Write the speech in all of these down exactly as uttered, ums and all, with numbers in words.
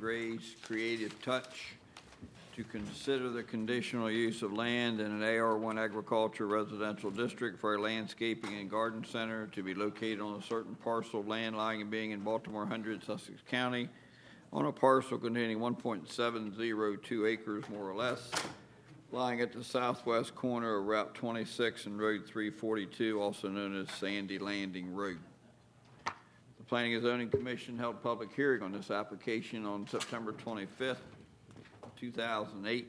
Gray's Creative Touch to consider the conditional use of land in an A R one agriculture residential district for a landscaping and garden center to be located on a certain parcel of land lying and being in Baltimore Hundred, Sussex County, on a parcel containing one point seven zero two acres, more or less, lying at the southwest corner of Route twenty-six and Road three forty-two, also known as Sandy Landing Road. The Planning and Zoning Commission held a public hearing on this application on September twenty-fifth, two thousand eight.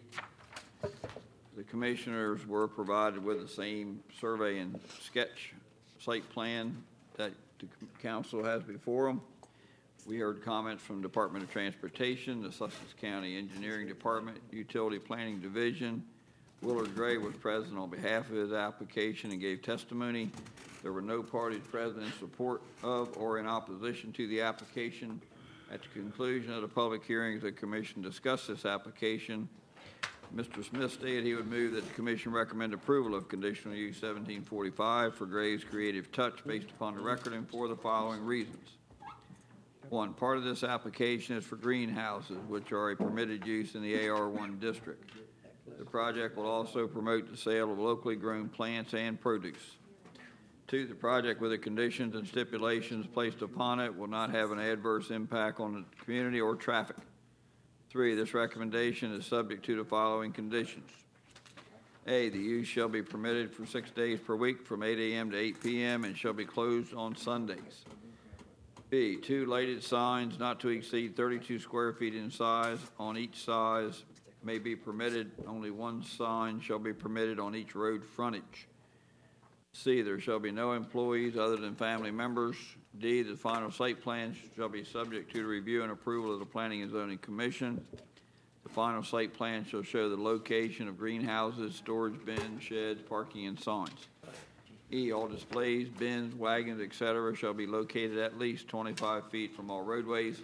The commissioners were provided with the same survey and sketch site plan that the council has before them. We heard comments from the Department of Transportation, the Sussex County Engineering Department, Utility Planning Division. Willard Gray was present on behalf of his application and gave testimony. There were no parties present in support of or in opposition to the application. At the conclusion of the public hearings, the Commission discussed this application. Mister Smith stated he would move that the Commission recommend approval of conditional use seventeen forty-five for Gray's Creative Touch based upon the record and for the following reasons. One, part of this application is for greenhouses, which are a permitted use in the A R one district. The project will also promote the sale of locally grown plants and produce. Two, the project with the conditions and stipulations placed upon it will not have an adverse impact on the community or traffic. Three, this recommendation is subject to the following conditions. A, the use shall be permitted for six days per week from eight a.m. to eight p.m. and shall be closed on Sundays. B, two lighted signs not to exceed thirty-two square feet in size on each size may be permitted. Only one sign shall be permitted on each road frontage. C, there shall be no employees other than family members. D, the final site plan shall be subject to the review and approval of the Planning and Zoning Commission. The final site plan shall show the location of greenhouses, storage bins, sheds, parking, and signs. E, all displays, bins, wagons, et cetera shall be located at least twenty-five feet from all roadways.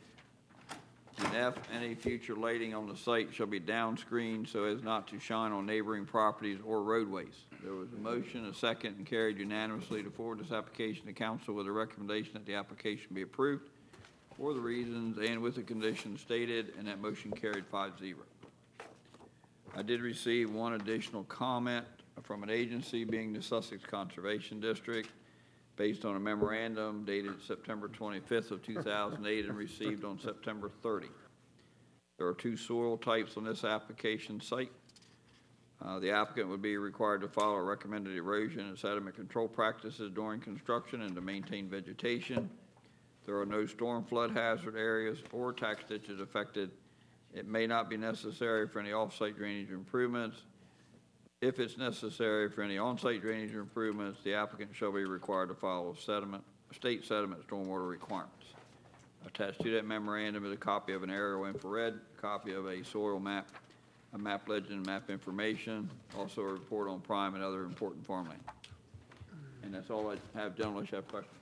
And F, any future lighting on the site shall be downscreened so as not to shine on neighboring properties or roadways. There was a motion, a second, and carried unanimously to forward this application to council with a recommendation that the application be approved for the reasons and with the conditions stated, and that motion carried five zero. I did receive one additional comment from an agency, being the Sussex Conservation District, based on a memorandum dated September twenty-fifth of two thousand eight and received on September thirtieth. There are two soil types on this application site. Uh, the applicant would be required to follow recommended erosion and sediment control practices during construction and to maintain vegetation. There are no storm flood hazard areas or tax ditches affected. It may not be necessary for any off-site drainage improvements. If it's necessary for any on-site drainage improvements, the applicant shall be required to follow sediment, state sediment stormwater requirements. Attached to that memorandum is a copy of an aerial infrared, a copy of a soil map, a map legend, map information, also a report on prime and other important farmland. And that's all I have. Gentlemen, unless you have questions.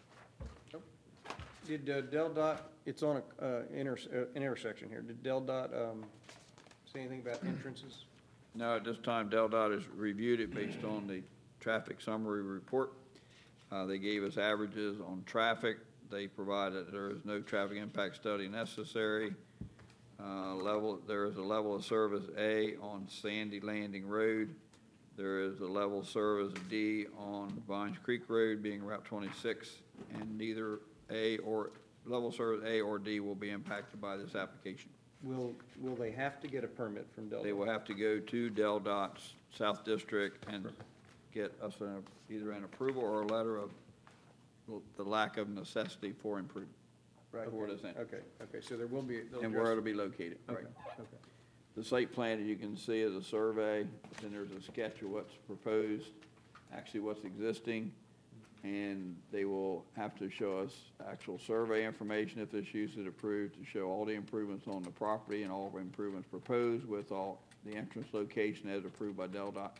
Did uh, Del Dot, it's on a, uh, inter, uh, an intersection here, did Del Dot um, say anything about entrances? No, at this time, Del Dot has reviewed it based on the traffic summary report. Uh, they gave us averages on traffic. They provided there is no traffic impact study necessary. Uh, level there is a level of service A on Sandy Landing Road. There is a level of service D on Vines Creek Road, being Route twenty-six, and neither A or level of service A or D will be impacted by this application. Will will they have to get a permit from Del Dot? They will have to go to Del Dot's South District and get us an, either an approval or a letter of the lack of necessity for improvement. Right. Okay. Okay. Okay. So there will be. And where it'll be located. Okay. Right. Okay. The site plan, as you can see, is a survey. Then there's a sketch of what's proposed, actually what's existing, and they will have to show us actual survey information if this use is approved to show all the improvements on the property and all the improvements proposed with all the entrance location as approved by Del Dot.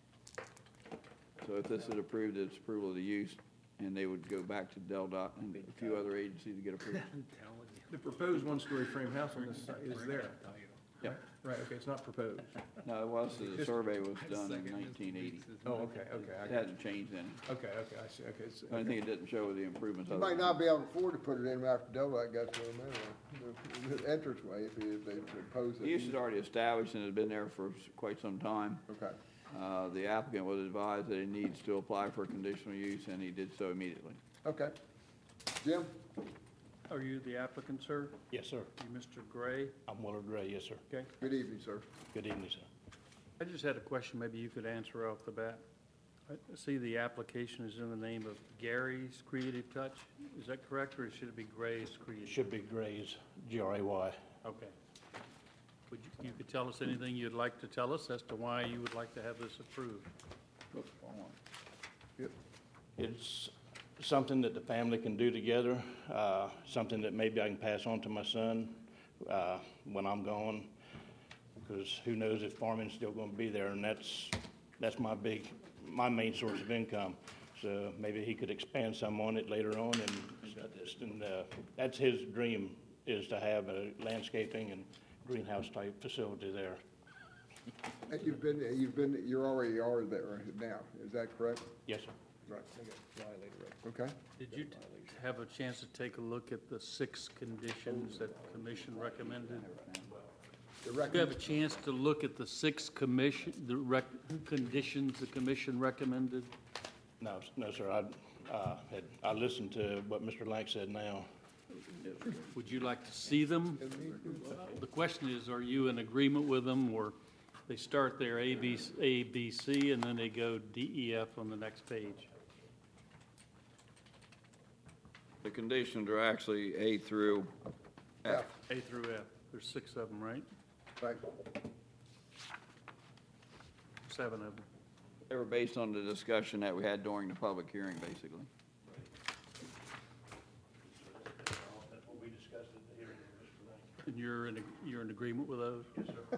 So if this is approved, it's approval of the use, and they would go back to Del Dot and a few other agencies to get approval. The proposed one-story frame house on this site is there. Yeah. Right, okay, it's not proposed. No, it was, the survey was done in nineteen eighty. Oh, okay, okay, I It got hasn't changed any. you. Okay, okay, I see, okay. so- The only thing it didn't show were the improvements. You other might than- not be able to afford to put it in after Delta gets to them anyway. The entranceway, if you- if they propose The use is it. already established and has been there for quite some time. Okay, Uh, The applicant was advised that he needs to apply for conditional use, and he did so immediately. okay. Jim? Are you the applicant, sir? Yes, sir. You Mister Gray? I'm Willard Gray, yes, sir. Okay. Good evening, sir. Good evening, sir. I just had a question maybe you could answer off the bat. I see the application is in the name of Gary's Creative Touch. Is that correct, or should it be Gray's It Creative? should be Gray's, G R A Y. Okay. Would you, you could tell us anything you'd like to tell us as to why you would like to have this approved? It's something that the family can do together, uh, something that maybe I can pass on to my son uh, when I'm gone, because who knows if farming's still going to be there, and that's, that's my big, my main source of income. So maybe he could expand some on it later on, and, and uh, that's his dream, is to have a landscaping and greenhouse-type facility there. And you've been, you've been, you already are there now, is that correct? Yes, sir. Right. Okay. Did you t- have a chance to take a look at the six conditions that the commission recommended? The Do you have a record, chance to look at the six commission, the rec, conditions the commission recommended? No, s- no, sir. I, uh, had, I listened to what Mister Lank said now. Would you like to see them? The question is, are you in agreement with them, or they start there A, B, A, B, C, and then they go D, E, F on the next page? The conditions are actually A through F. A through F. There's six of them, right? right. Seven of them. They were based on the discussion that we had during the public hearing, basically. That's what we discussed at the hearing, Mister Lank. And you're in, you're in agreement with those? Yes, sir.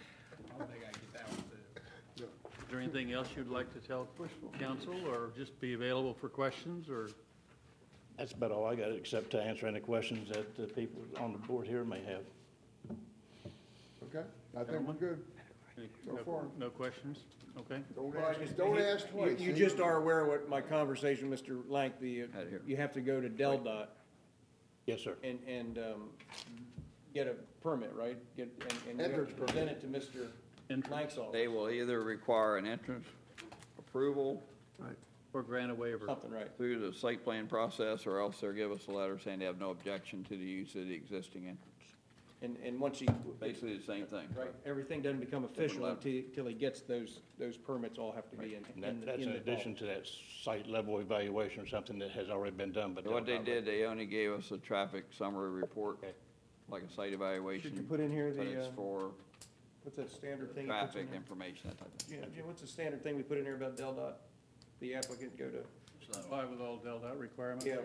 Is there anything else you'd like to tell council, or just be available for questions, or? That's about all I got, except to answer any questions that the people on the board here may have. Okay, I think we're good. any- So no- far. No questions? Okay. Don't ask, don't ask You- twice. You just are aware of what my conversation, Mister Lank, the, uh, Had it here. you have to go to Del Dot Yes, sir. and, and, um, get a permit, right? Get, and, and you have Entrance to permit. present it to Mister Entrance. Lank's office. They will either require an entrance approval Or grant a waiver? Something, right. through the site plan process, or else they'll give us a letter saying they have no objection to the use of the existing entrance. And, and once he, Basically the same thing. right, everything doesn't become official level. until, until he gets those, those permits all have to be in. And in that, the- that's in in the addition to that site level evaluation, or something that has already been done, but. So what they they'll- did, they only gave us a traffic summary report, Okay. like a site evaluation. Should you put in here But the, it's uh, for what's that standard thing? he puts in traffic there? information, that type of thing. Yeah, Jim, what's the standard thing we put in here about Del Dot? The applicant go to, Comply with all Del Dot requirements? yeah,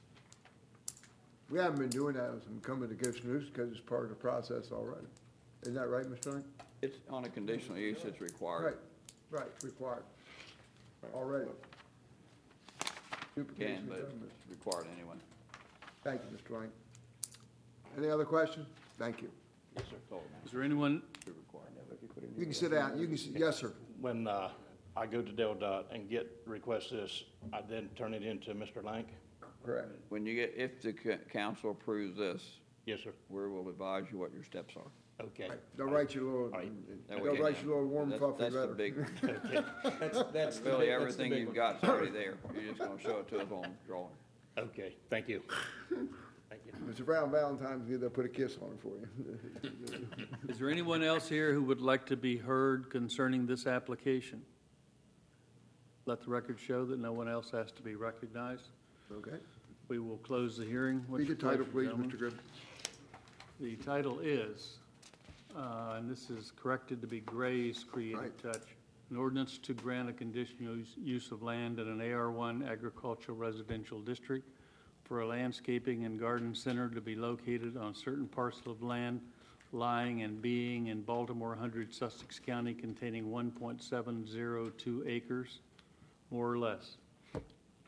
We haven't been doing that with some coming to conditional use because it's part of the process already. Isn't that right, Mister Lang? It's on a conditional use, it's Right, required. right, it's required. Already. Can, Duplication of but government. it's required anyway. Thank you, Mister Lang. Any other questions? Thank you. Yes, sir. Told them Is there anyone, it's required. You can sit down, you can, s- yes, sir. When, uh, I go to Del Dot and get, request this, I then turn it into Mister Lank? Correct. When you get, if the c- council approves this, Yes, sir. we will advise you what your steps are. Okay. They'll write you a little, Right. That we they'll can- write you a little warm that's- fuzzy That's the letter. big, Okay. that's, that's. the really big- that's the everything big you've one. got's already there. You're just gonna show it to us on drawing. Okay, thank you. Thank you. Mister Brown Valentine's Day, they'll put a kiss on it for you. is there anyone else here who would like to be heard concerning this application? Let the record show that no one else has to be recognized. Okay. We will close the hearing. What's Read the your title, pleasure, please, gentlemen? Mister Griffin. The title is, uh, and this is corrected to be Gray's Creative Right. Touch, an ordinance to grant a conditional use- use of land in an A R one agricultural residential district for a landscaping and garden center to be located on a certain parcel of land lying and being in Baltimore one hundred Sussex County containing one point seven zero two acres, more or less.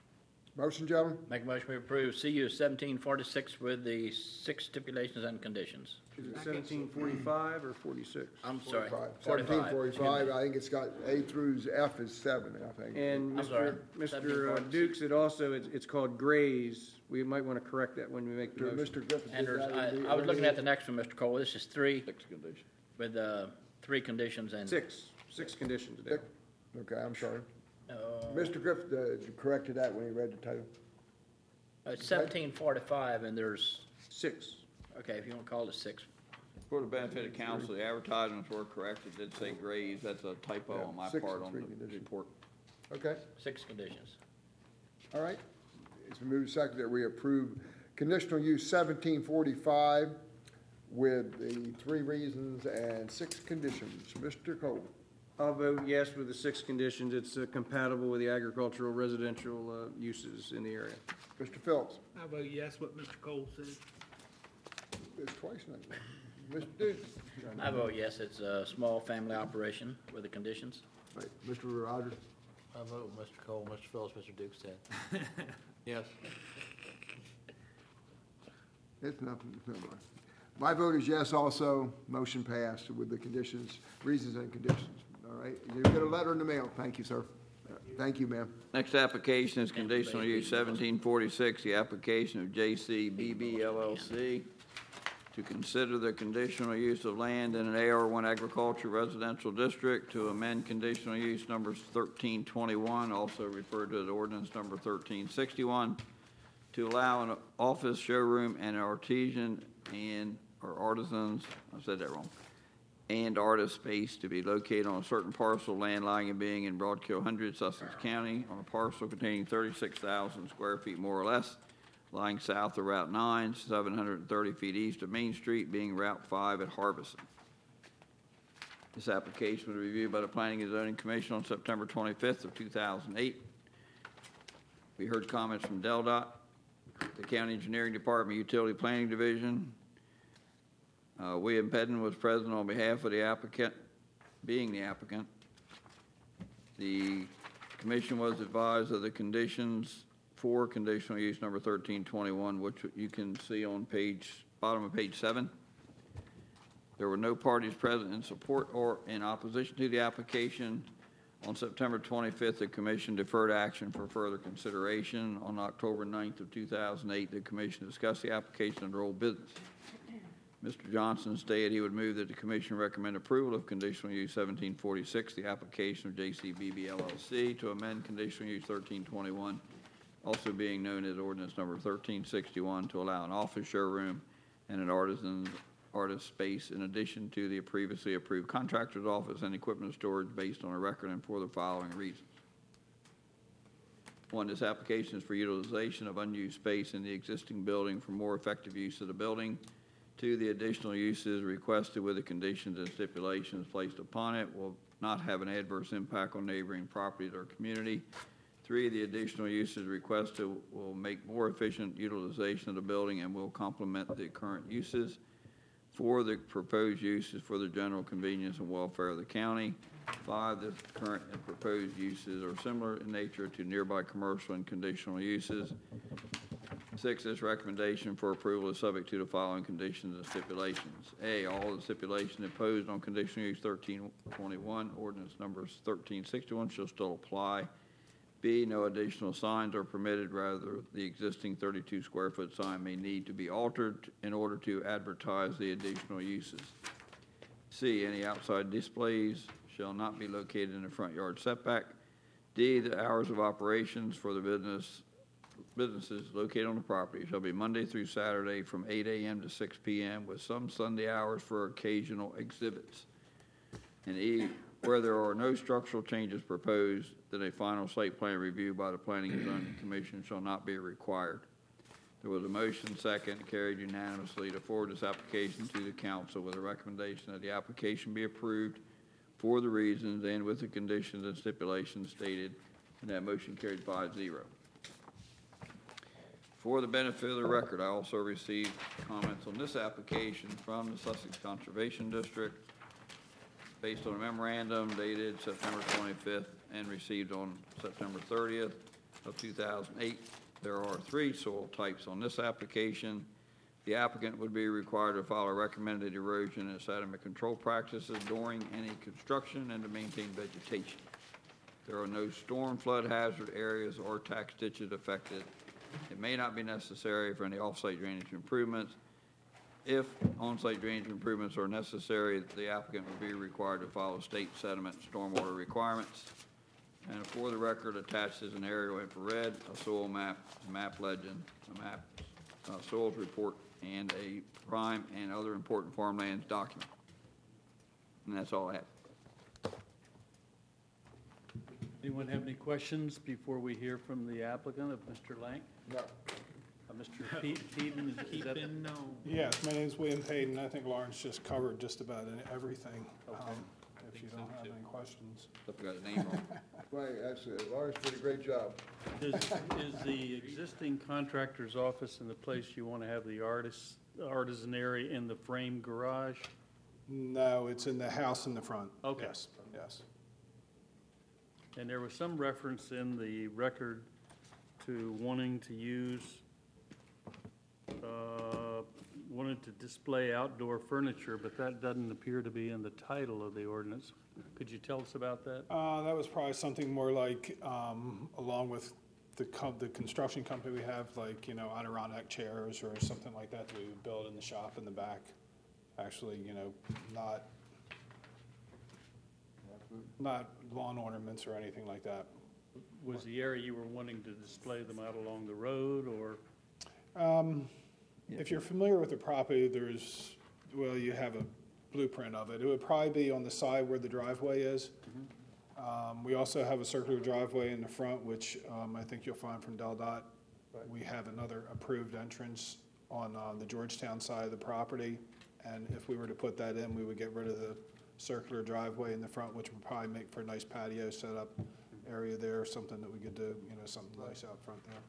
Motion, gentlemen? Make a motion we approve C U seventeen forty-six with the six stipulations and conditions. Is it seventeen forty-five or forty-six? I'm sorry, Seventeen forty-five. forty-five, I think it's got A through F is seven, I think. And I'm sorry, Mister seventeen Mister forty-six. Dukes, it also, it's, it's called Grays. We might want to correct that when we make the motion. Mister Griffin And did there's, that in the- I, I was looking at the next one, Mister Cole. This is three Six conditions. with, uh, three conditions and. Six, six conditions there. Okay, I'm sorry. Uh, Mister Griffin uh, corrected that when he read the title. It's seventeen forty-five and there's, Six. okay, if you want to call it six. For the benefit of council, the advertisements were correct. It did say Grays. That's a typo Yeah, on my six part and on three the conditions. report. Okay, Six conditions. all right. It's been moved and seconded that we approve conditional use seventeen forty-five with the three reasons and six conditions. Mister Cole? I'll vote yes with the six conditions. It's uh, compatible with the agricultural residential uh, uses in the area. Mister Phillips? I vote yes, what Mister Cole said. It's twice now. Mister Dukes? I vote yes, it's a small family operation with the conditions. Right, Mister Rogers? I vote with Mister Cole, Mister Phillips, Mister Duke said. Yes. It's nothing, never mind. My vote is yes also. Motion passed with the conditions, reasons and conditions. All right, you get a letter in the mail. Thank you, sir. Thank you, ma'am. Next application is conditional use seventeen forty-six, the application of J C B B L L C to consider the conditional use of land in an A R one agriculture residential district to amend conditional use numbers thirteen twenty-one, also referred to as ordinance number thirteen sixty-one, to allow an office, showroom, and artisan and, or artisans, I said that wrong, and artist space to be located on a certain parcel of land lying and being in Broadkill one hundred, Sussex County, on a parcel containing thirty-six thousand square feet more or less, lying south of Route nine, seven hundred thirty feet east of Main Street, being Route five at Harbison. This application was reviewed by the Planning and Zoning Commission on September twenty-fifth of two thousand eight. We heard comments from Del Dot, the County Engineering Department, Utility Planning Division. Uh, William Pedden was present on behalf of the applicant, being the applicant. The commission was advised of the conditions for conditional use number thirteen twenty-one, which you can see on page, bottom of page seven. There were no parties present in support or in opposition to the application. On September twenty-fifth, the commission deferred action for further consideration. On October ninth of two thousand eight, the commission discussed the application under old business. Mister Johnson stated he would move that the commission recommend approval of conditional use seventeen forty-six, the application of J C B B L L C to amend conditional use thirteen twenty-one, also being known as ordinance number thirteen sixty-one, to allow an office, showroom, and an artisan artist space in addition to the previously approved contractor's office and equipment storage based on a record and for the following reasons. One, this application is for utilization of unused space in the existing building for more effective use of the building. Two, the additional uses requested with the conditions and stipulations placed upon it will not have an adverse impact on neighboring properties or community. Three, the additional uses requested will make more efficient utilization of the building and will complement the current uses. Four, the proposed uses for the general convenience and welfare of the county. Five, the current and proposed uses are similar in nature to nearby commercial and conditional uses. Six, this recommendation for approval is subject to the following conditions and stipulations. A, all the stipulations imposed on conditional use thirteen twenty-one, ordinance numbers thirteen sixty-one shall still apply. B, no additional signs are permitted, rather the existing thirty-two square foot sign may need to be altered in order to advertise the additional uses. C, any outside displays shall not be located in the front yard setback. D, the hours of operations for the business businesses located on the property shall be Monday through Saturday from eight A M to six P M with some Sunday hours for occasional exhibits. And E, where there are no structural changes proposed, then a final site plan review by the Planning and Zoning Commission shall not be required. There was a motion second carried unanimously to forward this application to the council with a recommendation that the application be approved for the reasons and with the conditions and stipulations stated, and that motion carried five zero. For the benefit of the record, I also received comments on this application from the Sussex Conservation District based on a memorandum dated September twenty-fifth and received on September thirtieth of two thousand eight. There are three soil types on this application. The applicant would be required to follow recommended erosion and sediment control practices during any construction and to maintain vegetation. There are no storm flood hazard areas or tax ditches affected. It may not be necessary for any off-site drainage improvements. If on-site drainage improvements are necessary, the applicant will be required to follow state sediment stormwater requirements. And for the record, attached is an aerial infrared, a soil map, a map legend, a map, uh, soils report, and a prime and other important farmlands document. And that's all I have. Anyone have any questions before we hear from the applicant of Mister Lang? No. Uh, Mister Pe- Peden, is- is that? Keeping no. Yes, my name's William Payton. I think Lawrence just covered just about everything. Okay. Um, If you don't have any questions. Hope I got the name wrong. Right, that's it. Lawrence did a great job. Is, is the existing contractor's office in the place you want to have the artist, artisan area in the frame garage? No, it's in the house in the front. Okay. Yes, yes. And there was some reference in the record to wanting to use, uh, wanted to display outdoor furniture, but that doesn't appear to be in the title of the ordinance. Could you tell us about that? Uh, that was probably something more like, um, along with the com- the construction company we have, like, you know, Adirondack chairs or something like that that we would build in the shop in the back. Actually, you know, not, not lawn ornaments or anything like that. Was the area you were wanting to display them out along the road, or? Um, if you're familiar with the property, there's, well, you have a blueprint of it. It would probably be on the side where the driveway is. Um, we also have a circular driveway in the front, which, um, I think you'll find from Del Dot. We have another approved entrance on, uh, the Georgetown side of the property. And if we were to put that in, we would get rid of the circular driveway in the front, which would probably make for a nice patio setup area there, or something that we could do, you know, something nice out front there.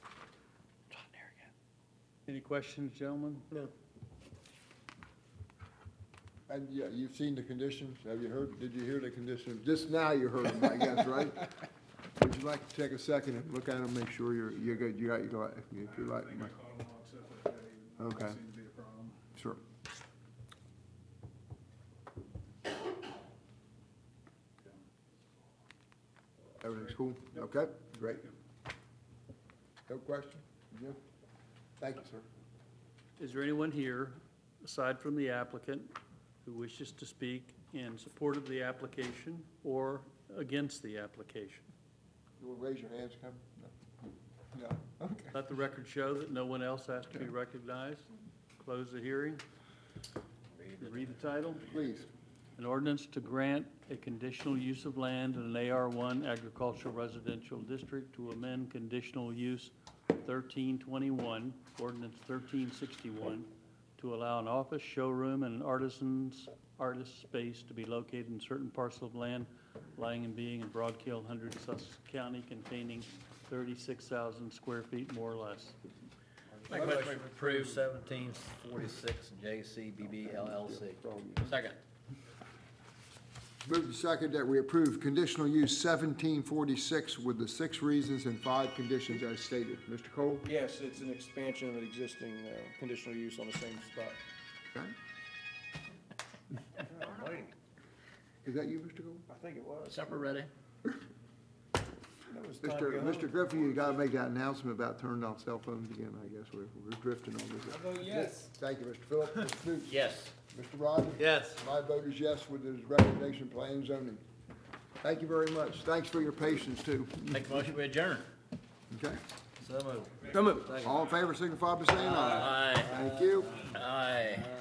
Any questions, gentlemen? No. And yeah, you've seen the conditions? Have you heard, did you hear the conditions? Just now you heard them, I guess, right? Would you like to take a second and look at them, make sure you're, you're good, you got, you got, if you like. Okay. Sure. Everything's cool? Okay, great. No question? Yeah. Thank you, sir. Is there anyone here, aside from the applicant, who wishes to speak in support of the application or against the application? You want to raise your hands, come? No? No? Okay. Let the record show that no one else has to be recognized. Close the hearing. Read the title. Please. An ordinance to grant a conditional use of land in an A R one agricultural residential district to amend conditional use thirteen twenty-one, ordinance thirteen sixty-one, to allow an office, showroom, and an artisan's artist space to be located in certain parcel of land lying and being in Broadkill, one hundred Sussex County, containing thirty-six thousand square feet, more or less. Make a motion to approve seventeen forty-six J C B B L L C. Second. Move to second that we approve conditional use seventeen forty-six with the six reasons and five conditions as stated. Mister Cole? Yes, it's an expansion of an existing uh, conditional use on the same spot. Okay. Is that you, Mister Cole? I think it was. Supper ready? That was time to Mister go Mister home. Griffin, you gotta make that announcement about turning off cell phones again, I guess. We're, we're drifting on this. I vote yes. Thank you, Mister Phillips. Mister Booth? Yes. Mister Rogers? Yes. My vote is yes with his recommendation, plan and zoning. Thank you very much. Thanks for your patience, too. Make a motion to adjourn. Okay. So moved. Come on. All in favor, signify by saying aye. Aye. Thank you. Aye.